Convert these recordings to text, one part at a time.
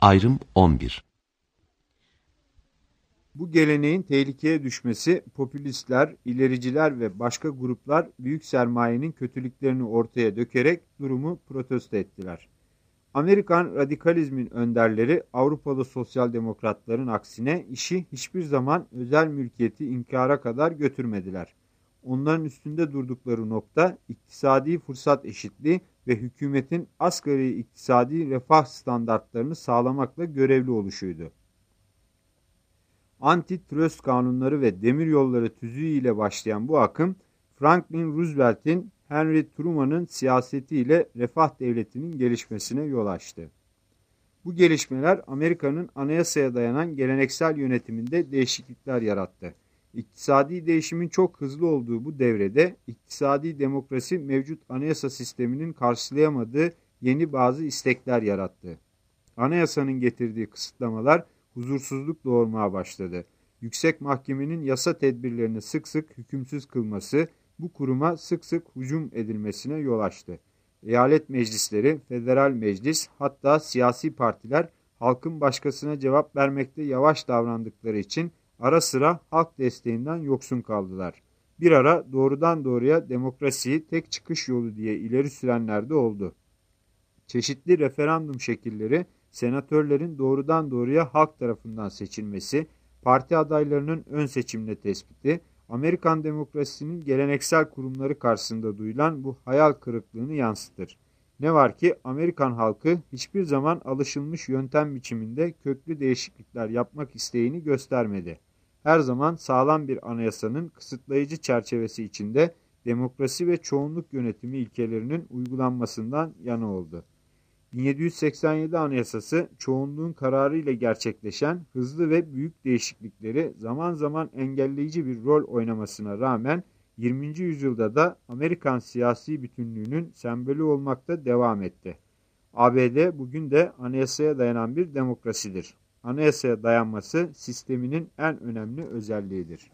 Ayrım 11. Bu geleneğin tehlikeye düşmesi, popülistler, ilericiler ve başka gruplar büyük sermayenin kötülüklerini ortaya dökerek durumu protesto ettiler. Amerikan radikalizmin önderleri Avrupalı sosyal demokratların aksine işi hiçbir zaman özel mülkiyeti inkara kadar götürmediler. Onların üstünde durdukları nokta iktisadi fırsat eşitliği ve hükümetin asgari iktisadi refah standartlarını sağlamakla görevli oluşuydu. Antitrust kanunları ve demiryolları tüzüğü ile başlayan bu akım, Franklin Roosevelt'in Henry Truman'ın siyasetiyle refah devletinin gelişmesine yol açtı. Bu gelişmeler Amerika'nın anayasaya dayanan geleneksel yönetiminde değişiklikler yarattı. İktisadi değişimin çok hızlı olduğu bu devrede iktisadi demokrasi mevcut anayasa sisteminin karşılayamadığı yeni bazı istekler yarattı. Anayasanın getirdiği kısıtlamalar huzursuzluk doğurmaya başladı. Yüksek Mahkemenin yasa tedbirlerini sık sık hükümsüz kılması bu kuruma sık sık hücum edilmesine yol açtı. Eyalet meclisleri, federal meclis, hatta siyasi partiler halkın başkasına cevap vermekte yavaş davrandıkları için ara sıra halk desteğinden yoksun kaldılar. Bir ara doğrudan doğruya demokrasiyi tek çıkış yolu diye ileri sürenler de oldu. Çeşitli referandum şekilleri, senatörlerin doğrudan doğruya halk tarafından seçilmesi, parti adaylarının ön seçimle tespiti, Amerikan demokrasisinin geleneksel kurumları karşısında duyulan bu hayal kırıklığını yansıtır. Ne var ki Amerikan halkı hiçbir zaman alışılmış yöntem biçiminde köklü değişiklikler yapmak isteğini göstermedi. Her zaman sağlam bir anayasanın kısıtlayıcı çerçevesi içinde demokrasi ve çoğunluk yönetimi ilkelerinin uygulanmasından yana oldu. 1787 Anayasası çoğunluğun kararı ile gerçekleşen hızlı ve büyük değişiklikleri zaman zaman engelleyici bir rol oynamasına rağmen 20. yüzyılda da Amerikan siyasi bütünlüğünün sembolü olmakta devam etti. ABD bugün de anayasaya dayanan bir demokrasidir. Anayasaya dayanması sisteminin en önemli özelliğidir.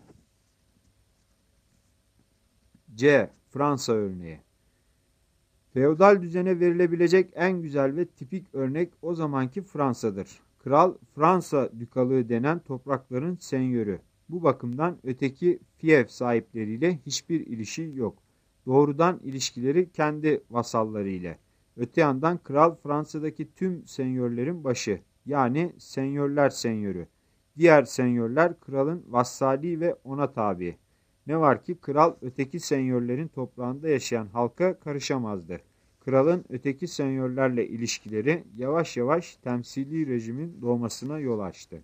C. Fransa örneği. Feodal düzene verilebilecek en güzel ve tipik örnek o zamanki Fransa'dır. Kral, Fransa dükalığı denen toprakların senyörü. Bu bakımdan öteki fief sahipleriyle hiçbir ilişki yok. Doğrudan ilişkileri kendi vasalları ile. Öte yandan kral Fransa'daki tüm senyörlerin başı, yani senyörler senyörü. Diğer senyörler kralın vassali ve ona tabi. Ne var ki kral öteki senyörlerin toprağında yaşayan halka karışamazdı. Kralın öteki senyörlerle ilişkileri yavaş yavaş temsili rejimin doğmasına yol açtı.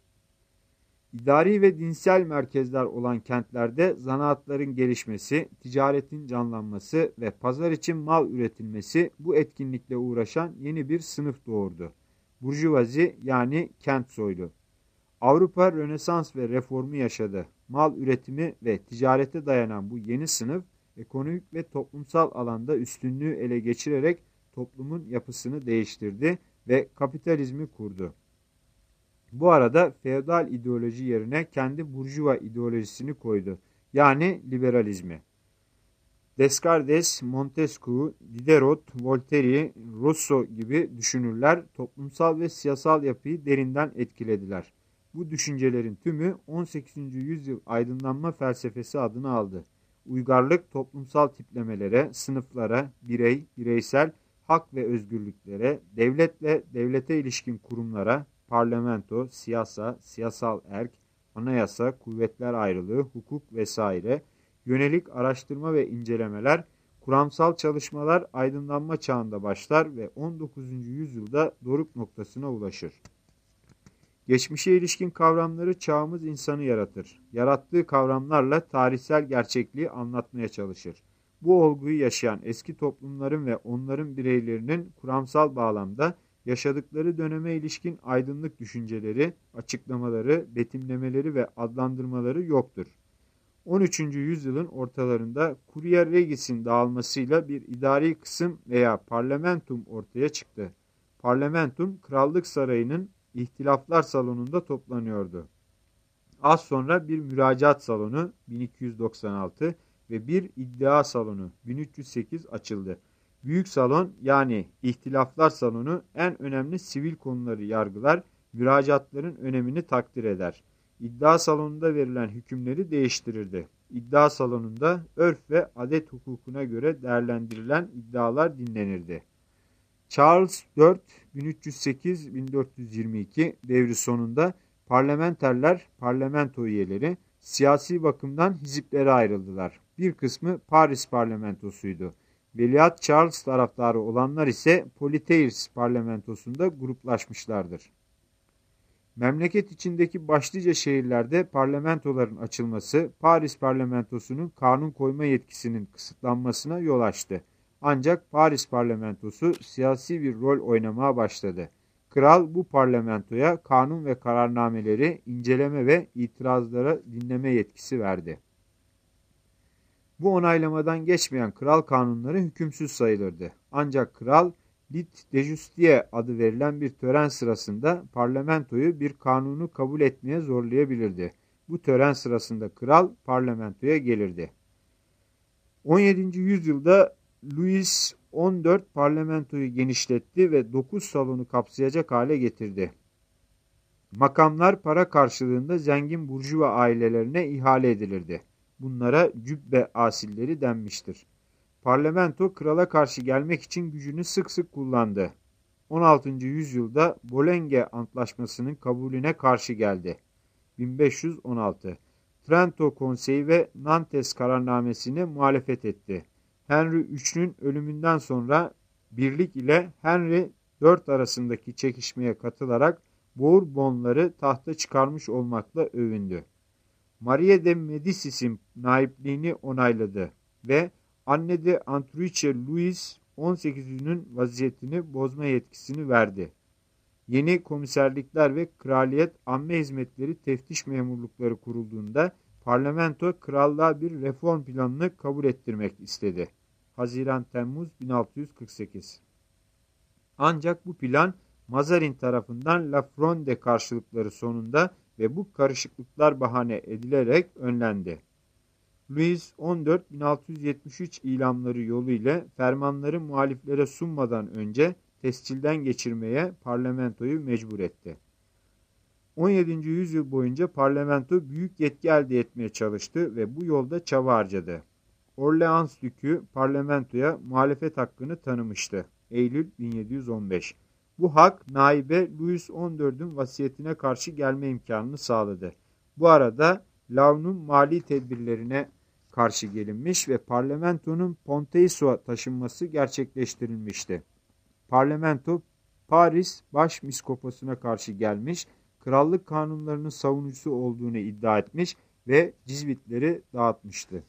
İdari ve dinsel merkezler olan kentlerde zanaatların gelişmesi, ticaretin canlanması ve pazar için mal üretilmesi bu etkinlikle uğraşan yeni bir sınıf doğurdu. Burjuvazi, yani kent soylu. Avrupa Rönesans ve reformu yaşadı. Mal üretimi ve ticarete dayanan bu yeni sınıf, ekonomik ve toplumsal alanda üstünlüğü ele geçirerek toplumun yapısını değiştirdi ve kapitalizmi kurdu. Bu arada feodal ideoloji yerine kendi burjuva ideolojisini koydu. Yani liberalizmi. Descartes, Montesquieu, Diderot, Voltaire, Rousseau gibi düşünürler toplumsal ve siyasal yapıyı derinden etkilediler. Bu düşüncelerin tümü 18. yüzyıl aydınlanma felsefesi adını aldı. Uygarlık toplumsal tiplemelere, sınıflara, birey, bireysel, hak ve özgürlüklere, devletle devlete ilişkin kurumlara, parlamento, siyasa, siyasal erk, anayasa, kuvvetler ayrılığı, hukuk vesaire, yönelik araştırma ve incelemeler, kuramsal çalışmalar aydınlanma çağında başlar ve 19. yüzyılda doruk noktasına ulaşır. Geçmişe ilişkin kavramları çağımız insanı yaratır. Yarattığı kavramlarla tarihsel gerçekliği anlatmaya çalışır. Bu olguyu yaşayan eski toplumların ve onların bireylerinin kuramsal bağlamda yaşadıkları döneme ilişkin aydınlık düşünceleri, açıklamaları, betimlemeleri ve adlandırmaları yoktur. 13. yüzyılın ortalarında Curia Regis'in dağılmasıyla bir idari kısım veya parlamentum ortaya çıktı. Parlamentum, krallık sarayının İhtilaflar salonunda toplanıyordu. Az sonra bir müracaat salonu 1296 ve bir iddia salonu 1308 açıldı. Büyük salon yani ihtilaflar salonu en önemli sivil konuları yargılar, müracaatların önemini takdir eder. İddia salonunda verilen hükümleri değiştirirdi. İddia salonunda örf ve adet hukukuna göre değerlendirilen iddialar dinlenirdi. Charles IV 1308-1422 devri sonunda parlamenterler, parlamento üyeleri siyasi bakımdan hiziplere ayrıldılar. Bir kısmı Paris parlamentosuydu. Veliaht Charles taraftarı olanlar ise Poitiers parlamentosunda gruplaşmışlardır. Memleket içindeki başlıca şehirlerde parlamentoların açılması, Paris parlamentosunun kanun koyma yetkisinin kısıtlanmasına yol açtı. Ancak Paris parlamentosu siyasi bir rol oynamaya başladı. Kral bu parlamentoya kanun ve kararnameleri inceleme ve itirazlara dinleme yetkisi verdi. Bu onaylamadan geçmeyen kral kanunları hükümsüz sayılırdı. Ancak kral, lit de justice adı verilen bir tören sırasında parlamentoyu bir kanunu kabul etmeye zorlayabilirdi. Bu tören sırasında kral parlamentoya gelirdi. 17. yüzyılda Louis XIV parlamentoyu genişletti ve 9 salonu kapsayacak hale getirdi. Makamlar para karşılığında zengin burjuva ailelerine ihale edilirdi. Bunlara cübbe asilleri denmiştir. Parlamento krala karşı gelmek için gücünü sık sık kullandı. 16. yüzyılda Bologna Antlaşması'nın kabulüne karşı geldi. 1516 Trento Konseyi ve Nantes kararnamesine muhalefet etti. Henry III'nün ölümünden sonra birlik ile Henry IV arasındaki çekişmeye katılarak Bourbonları tahta çıkarmış olmakla övündü. Maria de Medici'sin naipliğini onayladı ve Anne de Antruiche Louis XVIII'nin vaziyetini bozma yetkisini verdi. Yeni komiserlikler ve kraliyet amme hizmetleri teftiş memurlukları kurulduğunda parlamento krallığa bir reform planını kabul ettirmek istedi. Haziran-Temmuz 1648. Ancak bu plan Mazarin tarafından La Fronde karşılıkları sonunda ve bu karışıklıklar bahane edilerek önlendi. Louis XIV 1673 ilamları yoluyla fermanları muhaliflere sunmadan önce tescilden geçirmeye parlamentoyu mecbur etti. 17. yüzyıl boyunca parlamento büyük yetki elde etmeye çalıştı ve bu yolda çaba harcadı. Orleans Dükü parlamentoya muhalefet hakkını tanımıştı. Eylül 1715. Bu hak naibe Louis XIV'ün vasiyetine karşı gelme imkanını sağladı. Bu arada Laun'un mali tedbirlerine karşı gelinmiş ve parlamentonun Ponteisu'a taşınması gerçekleştirilmişti. Parlamento Paris Başmiskoposuna karşı gelmiş, krallık kanunlarının savunucusu olduğunu iddia etmiş ve cizvitleri dağıtmıştı.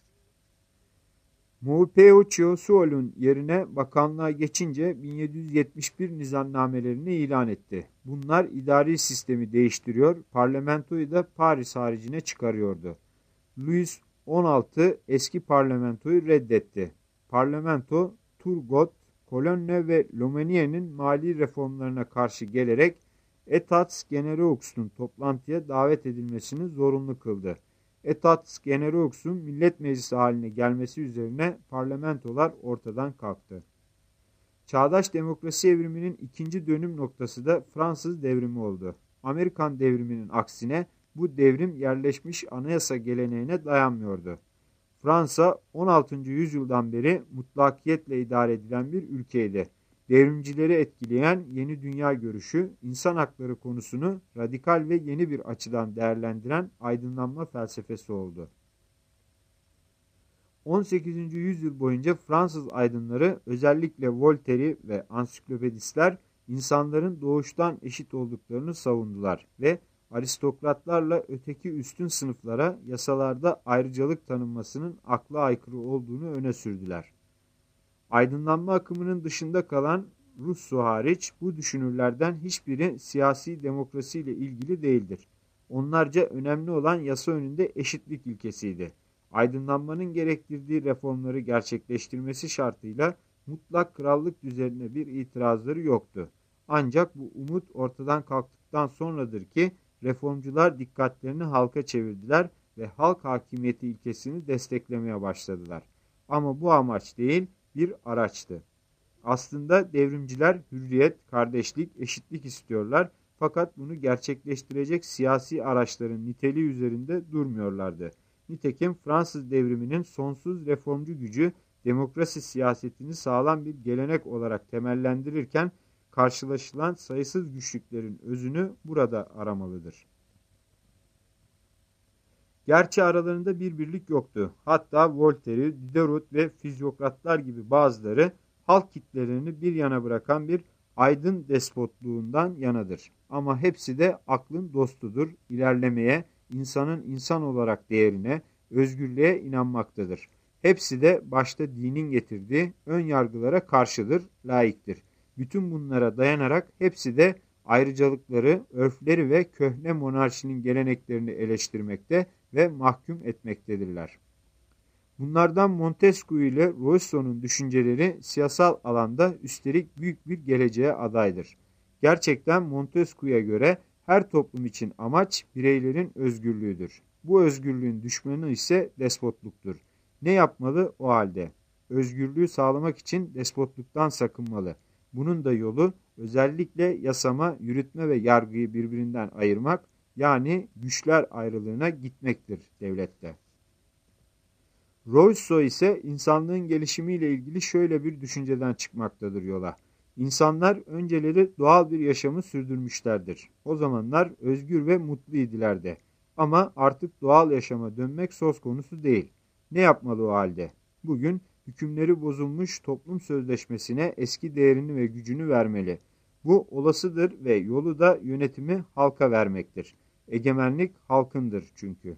Maupeo Chiosuol'un yerine bakanlığa geçince 1771 nizamnamelerini ilan etti. Bunlar idari sistemi değiştiriyor, parlamentoyu da Paris haricine çıkarıyordu. Louis XVI eski parlamentoyu reddetti. Parlamento, Turgot, Colonne ve Lomelie'nin mali reformlarına karşı gelerek Etats Generaux'un toplantıya davet edilmesini zorunlu kıldı. Etats Generaux'un millet meclisi haline gelmesi üzerine parlamentolar ortadan kalktı. Çağdaş demokrasi evriminin ikinci dönüm noktası da Fransız devrimi oldu. Amerikan devriminin aksine bu devrim yerleşmiş anayasa geleneğine dayanmıyordu. Fransa 16. yüzyıldan beri mutlakiyetle idare edilen bir ülkeydi. Devrimcileri etkileyen yeni dünya görüşü, insan hakları konusunu radikal ve yeni bir açıdan değerlendiren aydınlanma felsefesi oldu. 18. yüzyıl boyunca Fransız aydınları, özellikle Voltaire'i ve ansiklopedistler, insanların doğuştan eşit olduklarını savundular ve aristokratlarla öteki üstün sınıflara yasalarda ayrıcalık tanınmasının akla aykırı olduğunu öne sürdüler. Aydınlanma akımının dışında kalan Rousseau hariç bu düşünürlerden hiçbiri siyasi demokrasiyle ilgili değildir. Onlarca önemli olan yasa önünde eşitlik ilkesiydi. Aydınlanmanın gerektirdiği reformları gerçekleştirmesi şartıyla mutlak krallık düzenine bir itirazları yoktu. Ancak bu umut ortadan kalktıktan sonradır ki reformcular dikkatlerini halka çevirdiler ve halk hakimiyeti ilkesini desteklemeye başladılar. Ama bu amaç değil, bir araçtı. Aslında devrimciler hürriyet, kardeşlik, eşitlik istiyorlar fakat bunu gerçekleştirecek siyasi araçların niteliği üzerinde durmuyorlardı. Nitekim Fransız devriminin sonsuz reformcu gücü demokrasi siyasetini sağlam bir gelenek olarak temellendirirken karşılaşılan sayısız güçlüklerin özünü burada aramalıdır. Gerçi aralarında bir birlik yoktu. Hatta Voltaire'i, Diderot ve fizyokratlar gibi bazıları halk kitlelerini bir yana bırakan bir aydın despotluğundan yanadır. Ama hepsi de aklın dostudur, ilerlemeye, insanın insan olarak değerine, özgürlüğe inanmaktadır. Hepsi de başta dinin getirdiği ön yargılara karşıdır, laiktir. Bütün bunlara dayanarak hepsi de ayrıcalıkları, örfleri ve köhne monarşinin geleneklerini eleştirmekte ve mahkum etmektedirler. Bunlardan Montesquieu ile Rousseau'nun düşünceleri siyasal alanda üstelik büyük bir geleceğe adaydır. Gerçekten Montesquieu'ya göre her toplum için amaç bireylerin özgürlüğüdür. Bu özgürlüğün düşmanı ise despotluktur. Ne yapmalı o halde? Özgürlüğü sağlamak için despotluktan sakınmalı. Bunun da yolu özellikle yasama, yürütme ve yargıyı birbirinden ayırmak, yani güçler ayrılığına gitmektir devlette. Rousseau ise insanlığın gelişimiyle ilgili şöyle bir düşünceden çıkmaktadır yola. İnsanlar önceleri doğal bir yaşamı sürdürmüşlerdir. O zamanlar özgür ve mutlu idiler de. Ama artık doğal yaşama dönmek söz konusu değil. Ne yapmalı o halde? Bugün hükümleri bozulmuş toplum sözleşmesine eski değerini ve gücünü vermeli. Bu olasıdır ve yolu da yönetimi halka vermektir. Egemenlik halkındır çünkü.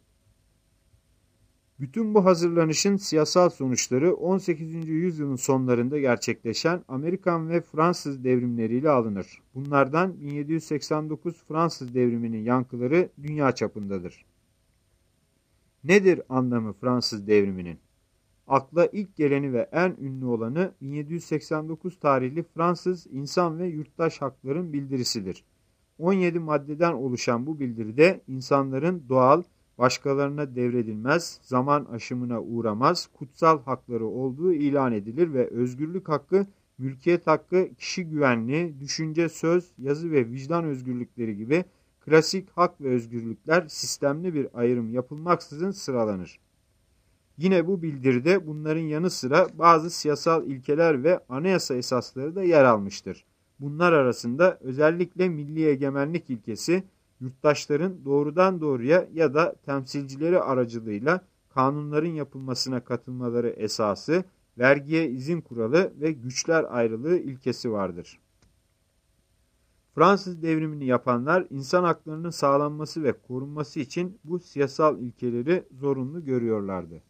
Bütün bu hazırlanışın siyasal sonuçları 18. yüzyılın sonlarında gerçekleşen Amerikan ve Fransız devrimleriyle alınır. Bunlardan 1789 Fransız devriminin yankıları dünya çapındadır. Nedir anlamı Fransız devriminin? Akla ilk geleni ve en ünlü olanı 1789 tarihli Fransız İnsan ve Yurttaş Hakların Bildirisidir. 17 maddeden oluşan bu bildiride insanların doğal, başkalarına devredilmez, zaman aşımına uğramaz, kutsal hakları olduğu ilan edilir ve özgürlük hakkı, mülkiyet hakkı, kişi güvenliği, düşünce, söz, yazı ve vicdan özgürlükleri gibi klasik hak ve özgürlükler sistemli bir ayrım yapılmaksızın sıralanır. Yine bu bildiride bunların yanı sıra bazı siyasal ilkeler ve anayasa esasları da yer almıştır. Bunlar arasında özellikle milli egemenlik ilkesi, yurttaşların doğrudan doğruya ya da temsilcileri aracılığıyla kanunların yapılmasına katılmaları esası, vergiye izin kuralı ve güçler ayrılığı ilkesi vardır. Fransız devrimini yapanlar insan haklarının sağlanması ve korunması için bu siyasal ilkeleri zorunlu görüyorlardı.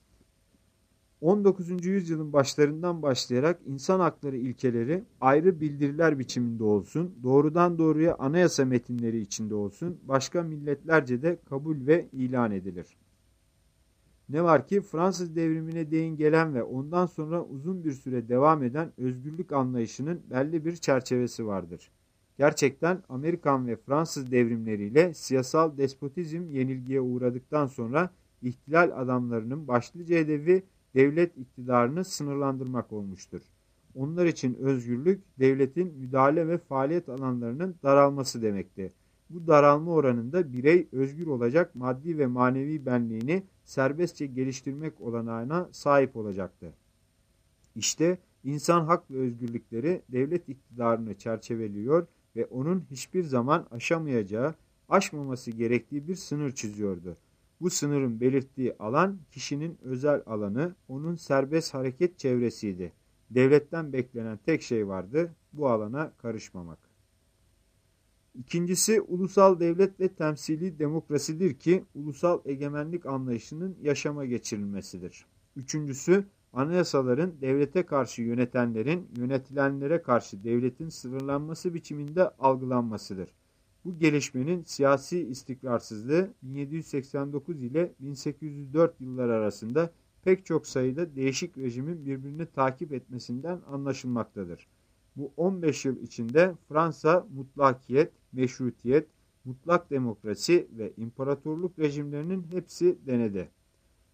19. yüzyılın başlarından başlayarak insan hakları ilkeleri ayrı bildiriler biçiminde olsun, doğrudan doğruya anayasa metinleri içinde olsun, başka milletlerce de kabul ve ilan edilir. Ne var ki Fransız devrimine değin gelen ve ondan sonra uzun bir süre devam eden özgürlük anlayışının belli bir çerçevesi vardır. Gerçekten Amerikan ve Fransız devrimleriyle siyasal despotizm yenilgiye uğradıktan sonra ihtilal adamlarının başlıca hedefi devlet iktidarını sınırlandırmak olmuştur. Onlar için özgürlük, devletin müdahale ve faaliyet alanlarının daralması demekti. Bu daralma oranında birey özgür olacak maddi ve manevi benliğini serbestçe geliştirmek olanağına sahip olacaktı. İşte insan hak ve özgürlükleri devlet iktidarını çerçeveliyor ve onun hiçbir zaman aşamayacağı, aşmaması gerektiği bir sınır çiziyordu. Bu sınırın belirttiği alan kişinin özel alanı, onun serbest hareket çevresiydi. Devletten beklenen tek şey vardı, bu alana karışmamak. İkincisi ulusal devlet ve temsili demokrasidir ki ulusal egemenlik anlayışının yaşama geçirilmesidir. Üçüncüsü anayasaların devlete karşı yönetenlerin yönetilenlere karşı devletin sınırlanması biçiminde algılanmasıdır. Bu gelişmenin siyasi istikrarsızlığı 1789 ile 1804 yılları arasında pek çok sayıda değişik rejimin birbirini takip etmesinden anlaşılmaktadır. Bu 15 yıl içinde Fransa mutlakiyet, meşrutiyet, mutlak demokrasi ve imparatorluk rejimlerinin hepsi denedi.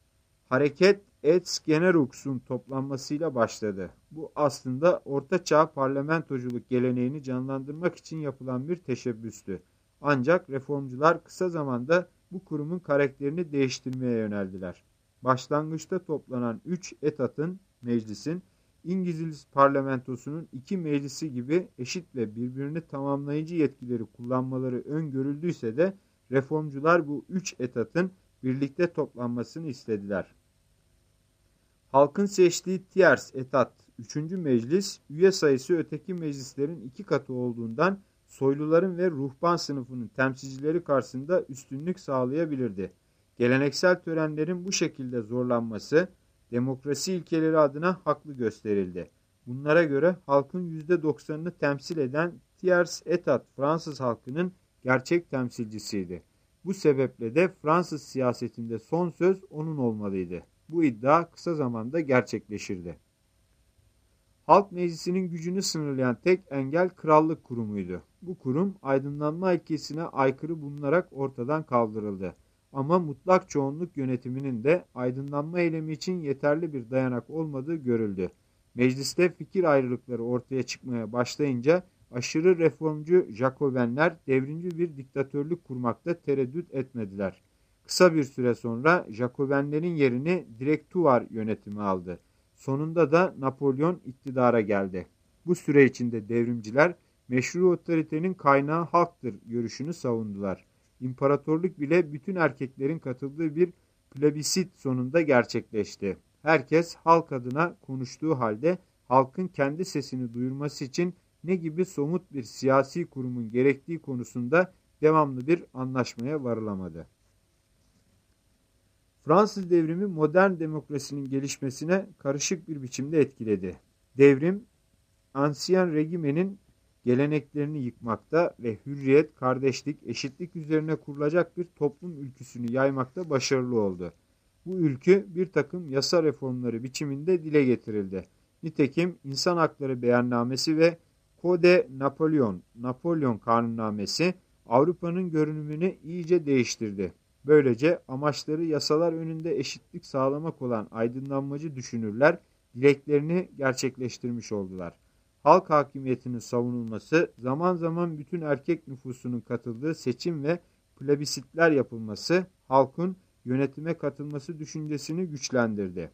Hareket Ets Generux'un toplanmasıyla başladı. Bu aslında Orta Çağ parlamentoculuk geleneğini canlandırmak için yapılan bir teşebbüstü. Ancak reformcular kısa zamanda bu kurumun karakterini değiştirmeye yöneldiler. Başlangıçta toplanan 3 etatın, meclisin, İngiliz parlamentosunun 2 meclisi gibi eşit ve birbirini tamamlayıcı yetkileri kullanmaları öngörüldüyse de reformcular bu 3 etatın birlikte toplanmasını istediler. Halkın seçtiği tiers etat 3. meclis, üye sayısı öteki meclislerin 2 katı olduğundan soyluların ve ruhban sınıfının temsilcileri karşısında üstünlük sağlayabilirdi. Geleneksel törenlerin bu şekilde zorlanması, demokrasi ilkeleri adına haklı gösterildi. Bunlara göre halkın %90'ını temsil eden tiers etat Fransız halkının gerçek temsilcisiydi. Bu sebeple de Fransız siyasetinde son söz onun olmalıydı. Bu iddia kısa zamanda gerçekleşirdi. Halk Meclisi'nin gücünü sınırlayan tek engel krallık kurumuydu. Bu kurum aydınlanma ilkesine aykırı bulunarak ortadan kaldırıldı. Ama mutlak çoğunluk yönetiminin de aydınlanma eylemi için yeterli bir dayanak olmadığı görüldü. Mecliste fikir ayrılıkları ortaya çıkmaya başlayınca aşırı reformcu Jacobenler devrimci bir diktatörlük kurmakta tereddüt etmediler. Kısa bir süre sonra Jacobenlerin yerini Direktuvar yönetimi aldı. Sonunda da Napolyon iktidara geldi. Bu süre içinde devrimciler meşru otoritenin kaynağı halktır görüşünü savundular. İmparatorluk bile bütün erkeklerin katıldığı bir plebisit sonunda gerçekleşti. Herkes halk adına konuştuğu halde halkın kendi sesini duyurması için ne gibi somut bir siyasi kurumun gerektiği konusunda devamlı bir anlaşmaya varılamadı. Fransız devrimi modern demokrasinin gelişmesine karışık bir biçimde etkiledi. Devrim, Ancien Regime'nin geleneklerini yıkmakta ve hürriyet, kardeşlik, eşitlik üzerine kurulacak bir toplum ülküsünü yaymakta başarılı oldu. Bu ülkü bir takım yasa reformları biçiminde dile getirildi. Nitekim İnsan Hakları Beyannamesi ve Code Napolyon, Napolyon Kanunnamesi Avrupa'nın görünümünü iyice değiştirdi. Böylece amaçları yasalar önünde eşitlik sağlamak olan aydınlanmacı düşünürler dileklerini gerçekleştirmiş oldular. Halk hakimiyetinin savunulması, zaman zaman bütün erkek nüfusunun katıldığı seçim ve plebisitler yapılması, halkın yönetime katılması düşüncesini güçlendirdi.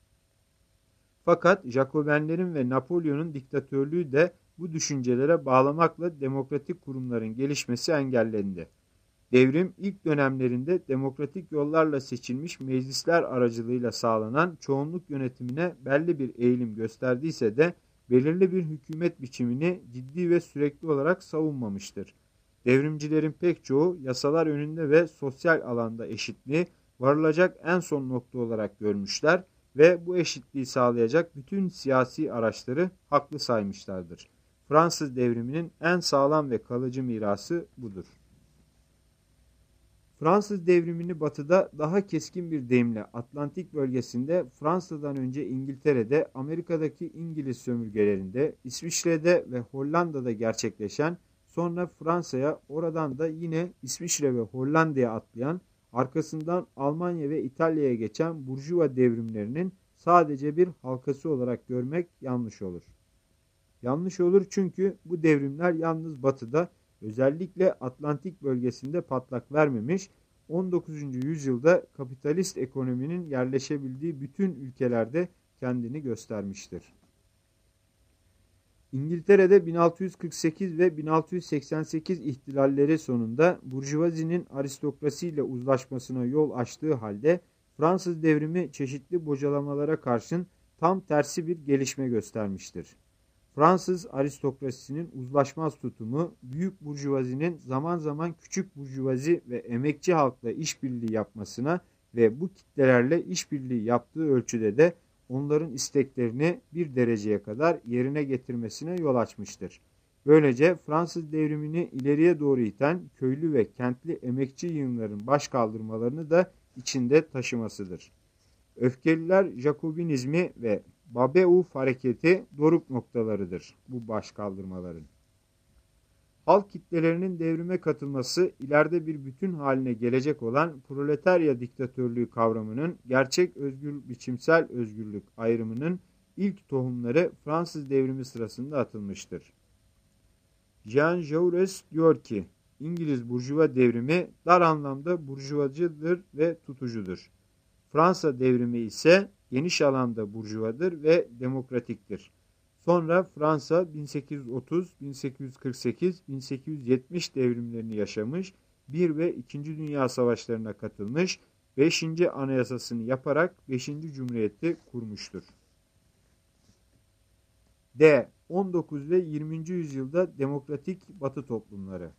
Fakat Jacobenlerin ve Napolyon'un diktatörlüğü de bu düşüncelere bağlamakla demokratik kurumların gelişmesi engellendi. Devrim ilk dönemlerinde demokratik yollarla seçilmiş meclisler aracılığıyla sağlanan çoğunluk yönetimine belli bir eğilim gösterdiyse de belirli bir hükümet biçimini ciddi ve sürekli olarak savunmamıştır. Devrimcilerin pek çoğu yasalar önünde ve sosyal alanda eşitliği varılacak en son nokta olarak görmüşler ve bu eşitliği sağlayacak bütün siyasi araçları haklı saymışlardır. Fransız devriminin en sağlam ve kalıcı mirası budur. Fransız devrimini batıda daha keskin bir deyimle Atlantik bölgesinde, Fransa'dan önce İngiltere'de, Amerika'daki İngiliz sömürgelerinde, İsviçre'de ve Hollanda'da gerçekleşen, sonra Fransa'ya, oradan da yine İsviçre ve Hollanda'ya atlayan, arkasından Almanya ve İtalya'ya geçen Burjuva devrimlerinin sadece bir halkası olarak görmek yanlış olur. Yanlış olur çünkü bu devrimler yalnız batıda, özellikle Atlantik bölgesinde patlak vermemiş, 19. yüzyılda kapitalist ekonominin yerleşebildiği bütün ülkelerde kendini göstermiştir. İngiltere'de 1648 ve 1688 ihtilalleri sonunda burjuvazinin aristokrasiyle uzlaşmasına yol açtığı halde Fransız devrimi çeşitli bocalamalara karşın tam tersi bir gelişme göstermiştir. Fransız aristokrasisinin uzlaşmaz tutumu, büyük burjuvazinin zaman zaman küçük burjuvazi ve emekçi halkla işbirliği yapmasına ve bu kitlelerle işbirliği yaptığı ölçüde de onların isteklerini bir dereceye kadar yerine getirmesine yol açmıştır. Böylece Fransız devrimini ileriye doğru iten köylü ve kentli emekçi yığınların baş kaldırmalarını da içinde taşımasıdır. Öfkeliler Jakobinizmi ve Babeuf hareketi doruk noktalarıdır bu baş kaldırmaların. Halk kitlelerinin devrime katılması ileride bir bütün haline gelecek olan proletarya diktatörlüğü kavramının gerçek biçimsel özgürlük ayrımının ilk tohumları Fransız devrimi sırasında atılmıştır. Jean Jaurès diyor ki, İngiliz burjuva devrimi dar anlamda burjuvacıdır ve tutucudur. Fransa devrimi ise geniş alanda burjuvadır ve demokratiktir. Sonra Fransa 1830, 1848, 1870 devrimlerini yaşamış, 1 ve 2. Dünya Savaşlarına katılmış, 5. Anayasasını yaparak 5. Cumhuriyeti kurmuştur. D. 19 ve 20. yüzyılda demokratik Batı toplumları.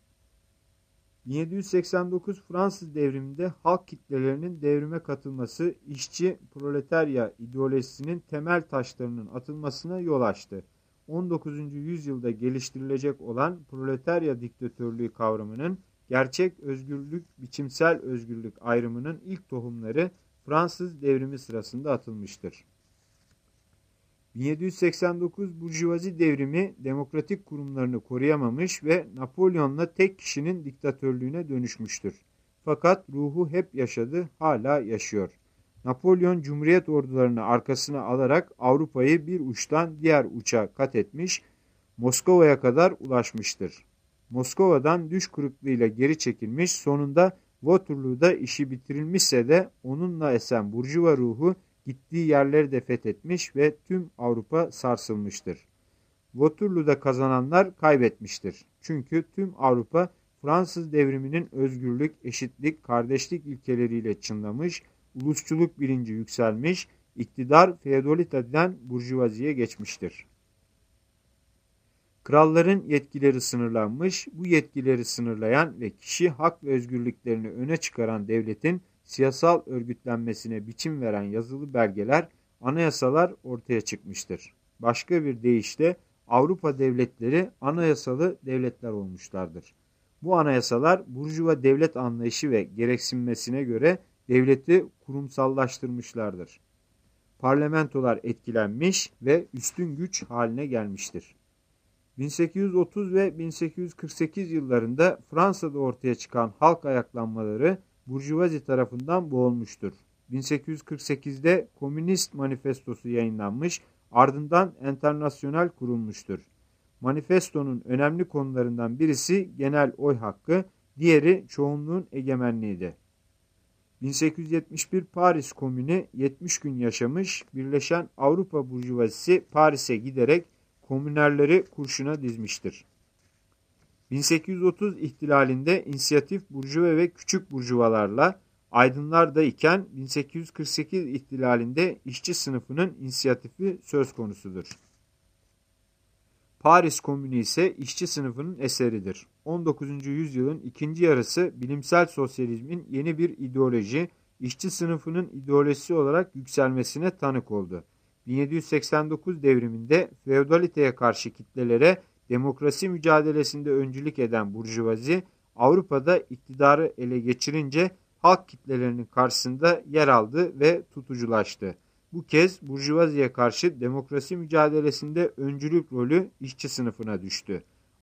1789 Fransız devriminde halk kitlelerinin devrime katılması işçi proletarya ideolojisinin temel taşlarının atılmasına yol açtı. 19. yüzyılda geliştirilecek olan proletarya diktatörlüğü kavramının gerçek biçimsel özgürlük ayrımının ilk tohumları Fransız devrimi sırasında atılmıştır. 1789 Burjuvazi devrimi demokratik kurumlarını koruyamamış ve Napolyon'la tek kişinin diktatörlüğüne dönüşmüştür. Fakat ruhu hep yaşadı, hala yaşıyor. Napolyon Cumhuriyet ordularını arkasına alarak Avrupa'yı bir uçtan diğer uça kat etmiş, Moskova'ya kadar ulaşmıştır. Moskova'dan düş kırıklığıyla geri çekilmiş, sonunda Waterloo'da işi bitirilmişse de onunla esen burjuva ruhu gittiği yerleri de fethetmiş ve tüm Avrupa sarsılmıştır. Waterloo'da kazananlar kaybetmiştir. Çünkü tüm Avrupa Fransız devriminin özgürlük, eşitlik, kardeşlik ilkeleriyle çınlamış, ulusçuluk bilinci yükselmiş, iktidar feodaliteden burjuvaziye geçmiştir. Kralların yetkileri sınırlanmış, bu yetkileri sınırlayan ve kişi hak ve özgürlüklerini öne çıkaran devletin siyasal örgütlenmesine biçim veren yazılı belgeler, anayasalar ortaya çıkmıştır. Başka bir deyişle Avrupa devletleri anayasalı devletler olmuşlardır. Bu anayasalar burjuva devlet anlayışı ve gereksinmesine göre devleti kurumsallaştırmışlardır. Parlamentolar etkilenmiş ve üstün güç haline gelmiştir. 1830 ve 1848 yıllarında Fransa'da ortaya çıkan halk ayaklanmaları burjuvazi tarafından boğulmuştur. 1848'de Komünist Manifestosu yayınlanmış, ardından Enternasyonal kurulmuştur. Manifestonun önemli konularından birisi genel oy hakkı, diğeri çoğunluğun egemenliğiydi. 1871 Paris Komünü 70 gün yaşamış, Birleşen Avrupa Burjuvazisi Paris'e giderek komünerleri kurşuna dizmiştir. 1830 ihtilalinde inisiyatif burjuva ve küçük burjuvalarla aydınlar da iken 1848 ihtilalinde işçi sınıfının inisiyatifi söz konusudur. Paris Komünü ise işçi sınıfının eseridir. 19. yüzyılın ikinci yarısı bilimsel sosyalizmin yeni bir ideoloji, işçi sınıfının ideolojisi olarak yükselmesine tanık oldu. 1789 devriminde feodaliteye karşı kitlelere demokrasi mücadelesinde öncülük eden burjuvazi, Avrupa'da iktidarı ele geçirince halk kitlelerinin karşısında yer aldı ve tutuculaştı. Bu kez burjuvaziye karşı demokrasi mücadelesinde öncülük rolü işçi sınıfına düştü.